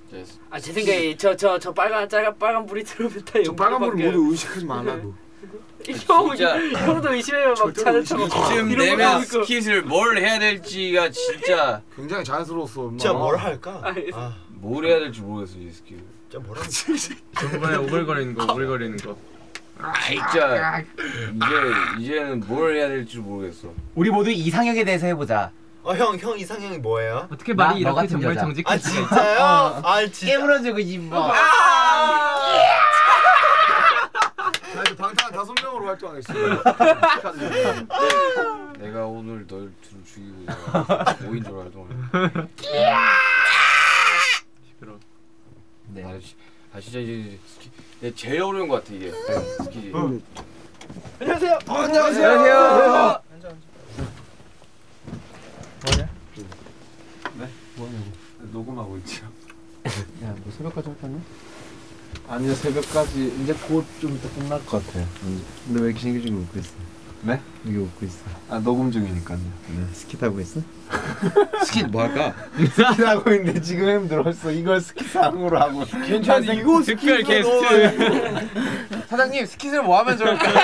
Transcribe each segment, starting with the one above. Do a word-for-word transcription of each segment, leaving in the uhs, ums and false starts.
아 제 생각에 저 저 저 빨간 빨간 빨간 불이 들어오면 다 저 빨간 불을 모두 의식하지 말라고. 형 형도 의심해요 막 차를 타고 지금 내면 스킷을 뭘 해야 될지가 진짜 굉장히 자연스러웠어. 진짜 뭘 할까? 아, 뭘 해야 될지 모르겠어 이 스킷. 진짜 뭘 할까? 저번에 오글거리는 거 오글거리는 거. 아 진짜 이제 이제는 뭘 해야 될지 모르겠어. 우리 모두 이상형에 대해서 해보자. 어 형 형 이상형이 뭐예요? 어떻게 나, 말이 너 이렇게 같은 정말 여자. 정직할 아 수가 있지? 진짜요? 어. 아 진짜. 깨물어주고 싶어. 나 이제 방탄 다섯 명으로 활동하겠습니다. 내가 오늘 널 둘 죽이고 내가 오인조로 활동을. 시끄러. 네. 아, 시, 아 진짜 이제 스키 내 제일 어려운 것 같아 이게 스키지. 어. 안녕하세요. 어, 안녕하세요. 안녕하세요. 뭐냐? 네? 뭐냐고. 녹음하고 있지요. 야, 뭐 새벽까지 할 거냐? 아니요, 새벽까지 이제 곧 좀 이따 끝날 것 같아요. 근데 왜 이렇게 신기하게 웃고 있어? 네? 여기 웃고 있어. 아 녹음 중이니까요. 네, 스킷 하고 있어? 스킷 뭐 할까? 스킷 하고 있는데 지금 힘들었어. 이걸 스킷 상으로 하고. 괜찮아 이거 특별 게스트. 사장님 스킷을 뭐 하면 좋을까요?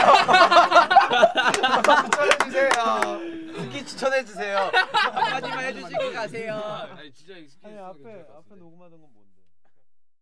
추천해주세요. 스킷 추천해주세요. 한마디만 해주시고 가세요. 아니 진짜 이 스키. 앞에 앞에 녹음하던 건 뭔데?